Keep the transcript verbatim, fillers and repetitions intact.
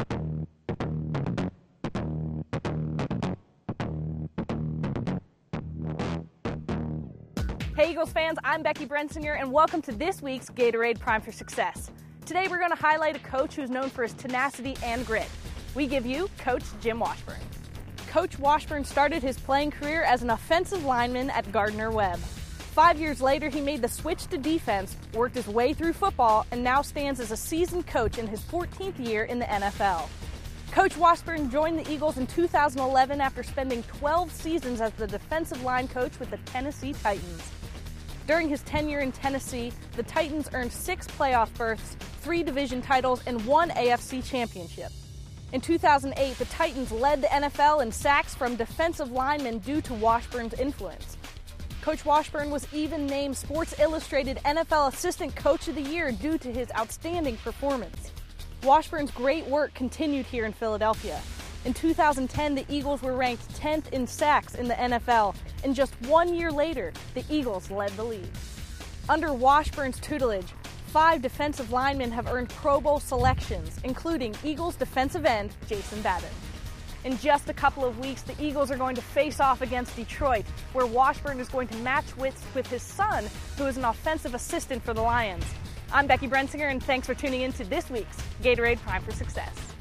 Hey Eagles fans, I'm Becky Brensinger and welcome to this week's Gatorade Prime for Success. Today we're going to highlight a coach who's known for his tenacity and grit. We give you Coach Jim Washburn. Coach Washburn started his playing career as an offensive lineman at Gardner-Webb. Five years later, he made the switch to defense, worked his way through football, and now stands as a seasoned coach in his fourteenth year in the N F L. Coach Washburn joined the Eagles in two thousand eleven after spending twelve seasons as the defensive line coach with the Tennessee Titans. During his tenure in Tennessee, the Titans earned six playoff berths, three division titles, and one A F C championship. In two thousand eight, the Titans led the N F L in sacks from defensive linemen due to Washburn's influence. Coach Washburn was even named Sports Illustrated N F L Assistant Coach of the Year due to his outstanding performance. Washburn's great work continued here in Philadelphia. In two thousand ten, the Eagles were ranked tenth in sacks in the N F L, and just one year later, the Eagles led the league. Under Washburn's tutelage, five defensive linemen have earned Pro Bowl selections, including Eagles defensive end Jason Babin. In just a couple of weeks, the Eagles are going to face off against Detroit, where Washburn is going to match wits with his son, who is an offensive assistant for the Lions. I'm Becky Brensinger, and thanks for tuning in to this week's Gatorade Prime for Success.